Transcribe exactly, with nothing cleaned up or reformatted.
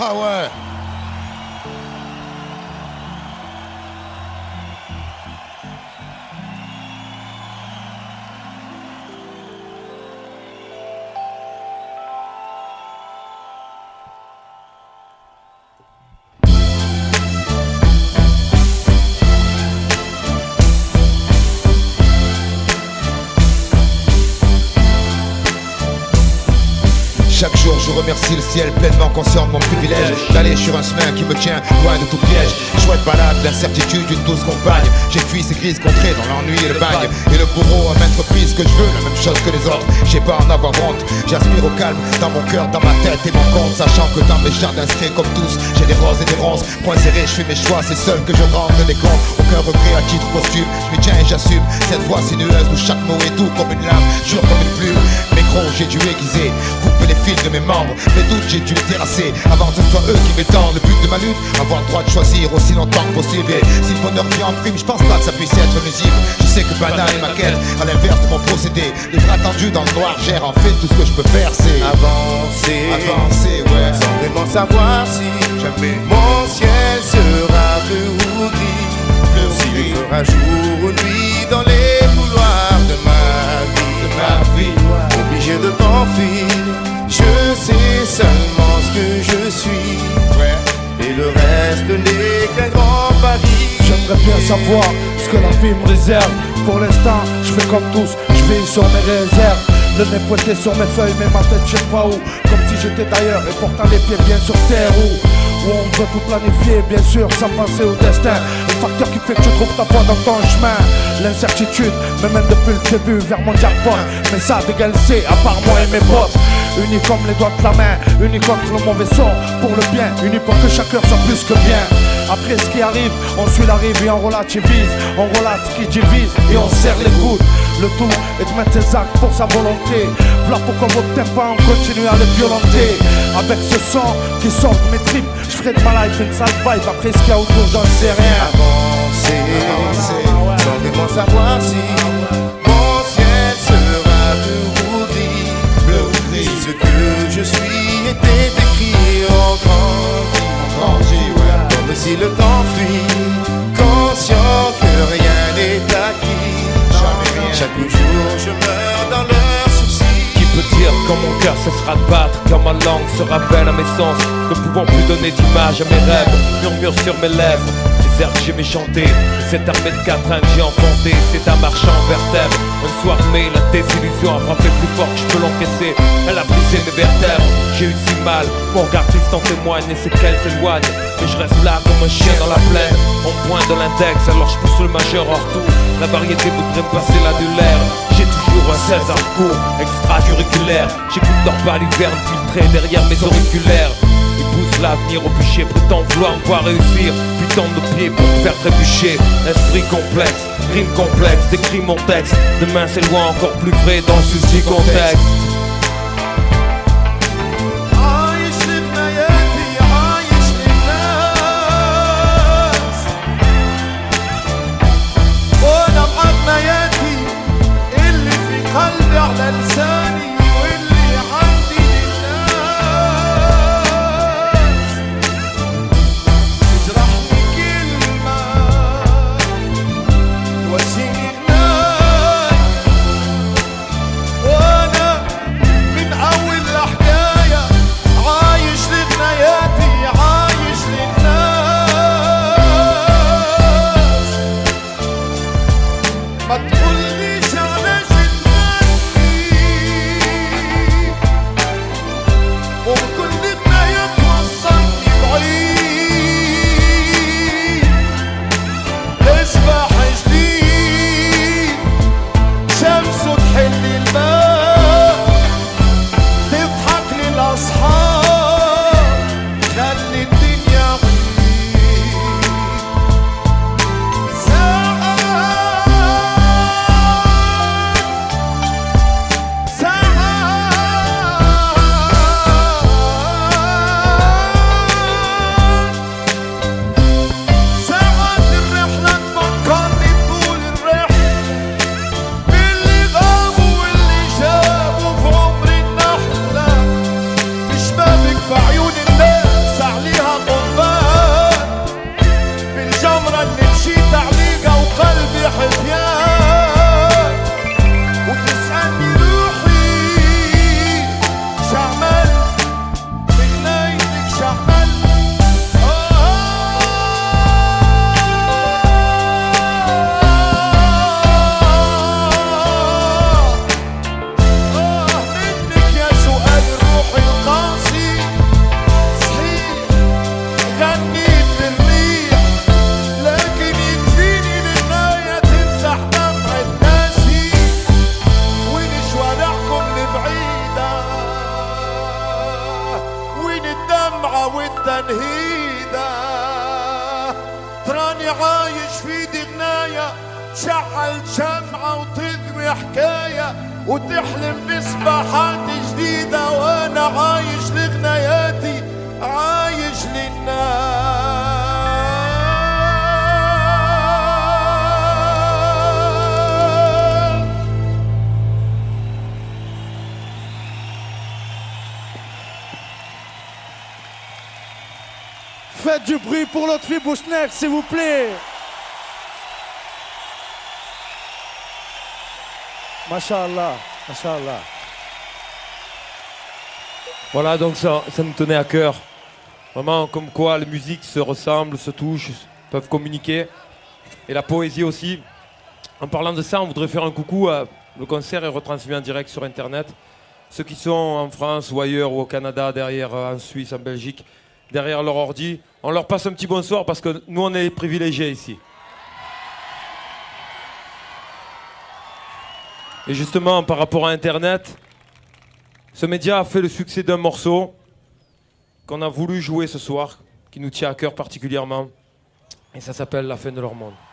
Ah ouais. Chaque jour je remercie le ciel, pleinement conscient de mon privilège d'aller sur un chemin qui me tient loin de tout piège. Chouette balade, l'incertitude, une douce compagne. J'ai fui ces grises contrées dans l'ennui et le bagne. Et le bourreau à maintes reprises que je veux la même chose que les autres. J'ai pas à en avoir honte, j'aspire au calme dans mon cœur, dans ma tête et mon compte. Sachant que dans mes jardins inscrits comme tous, j'ai des roses et des ronces. Point serré, je fais mes choix, c'est seul que je rentre des comptes. Aucun regret à titre posthume, je m'y tiens et j'assume. Cette voix sinueuse où chaque mot est doux comme une lame, dur comme une plume. Mes crocs j'ai dû aiguiser, couper les fils de mes membres, mes doutes j'ai dû les terrasser avant que ce soit eux qui m'étendent. Le but de ma lutte, avoir le droit de choisir aussi longtemps que possible. Et si le bonheur vient en prime, je pense pas que ça puisse être nuisible. Je sais que banal est ma quête, à l'inverse de mon procédé. Les bras tendus dans le noir gèrent en fait tout ce que je peux faire, c'est avancer, avancer, ouais. Sans vraiment savoir si jamais mon ciel sera bleu ou gris, bleu ou s'il gris. Fera jour ou nuit dans les couloirs de ma vie, de ma vie, ouais. Obligé de t'enfuir. Je sais seulement ce que je suis, ouais. Et le reste n'est qu'un grand pari. J'aimerais bien savoir ce que la vie me réserve. Pour l'instant, je fais comme tous, je vais sur mes réserves. Le nez pointé sur mes feuilles, mais ma tête je sais pas où. Comme si j'étais d'ailleurs et pourtant les pieds bien sur terre. Où, où on veut tout planifier, bien sûr, sans penser au destin. Le facteur qui fait que tu trouves ta voie dans ton chemin. L'incertitude me mène depuis le début vers mon jackpot. Mais ça d'égalité, à part moi et mes potes. Unis comme les doigts de la main, unis contre le mauvais sort. Pour le bien, unis pour que chaque heure soit plus que bien. Après ce qui arrive, on suit la rive et on relativise. On relate ce qui divise et on serre les coudes. Le tout est de mettre ses actes pour sa volonté. Voilà pourquoi votre tempo on continue à le violenter. Avec ce sang qui sort de mes tripes, je ferai de ma life une sale vibe. Après ce qu'il y a autour, j'en sais rien. Avancer, avancer, sans vraiment savoir si mon ciel sera bleu ou gris, bleu ou gris. Si ce que je suis était écrit en grandi, ouais. Comme si le temps fuit, conscient que rien n'est acquis. Chaque jour je meurs dans leurs soucis. Qui peut dire quand mon cœur cessera de battre, quand ma langue se rappelle à mes sens, ne pouvant plus donner d'image à mes rêves, murmure sur mes lèvres les airs que j'aimais chanter, cette armée de quatrains que j'ai enfanté, c'est un marchand en vertèbres. Un soir de mai, la désillusion a frappé plus fort que je peux l'encaisser. Elle a brisé mes vertèbres, j'ai eu si mal, mon regard triste en témoigne et c'est qu'elle s'éloigne. Mais je reste là comme un chien dans la plaine, on pointe de l'index alors je pousse le majeur hors tout. La variété voudrait me passer l'annulaire. J'ai toujours un César court, extra-auriculaire. J'écoute leur baliverne filtré derrière mes auriculaires. Ils poussent l'avenir au bûcher, prétendent vouloir me voir réussir. Puis tendent de pied pour me faire trébucher. Esprit complexe, rime complexe, décrit mon texte. Demain c'est loin encore plus vrai dans ce souci contexte. قلبي على لساني واللي عندي للناس تجرحني كلمة تواسيني غناي وانا التنهيدة تراني عايش في دي غناية تشعل شمعة وتدمي حكاية وتحلم بصباحات جديدة وانا عايش لغناياتي عايش للناس. Faites du bruit pour l'autre fille Bouchner, s'il vous plaît. Masha'Allah, Masha'Allah. Voilà, donc ça, ça nous tenait à cœur. Vraiment, comme quoi les musiques se ressemblent, se touchent, peuvent communiquer. Et la poésie aussi. En parlant de ça, on voudrait faire un coucou. À... Le concert est retransmis en direct sur Internet. Ceux qui sont en France ou ailleurs, ou au Canada, derrière, en Suisse, en Belgique, derrière leur ordi, on leur passe un petit bonsoir parce que nous, on est privilégiés ici. Et justement, par rapport à Internet, ce média a fait le succès d'un morceau qu'on a voulu jouer ce soir, qui nous tient à cœur particulièrement. Et ça s'appelle La fin de leur monde.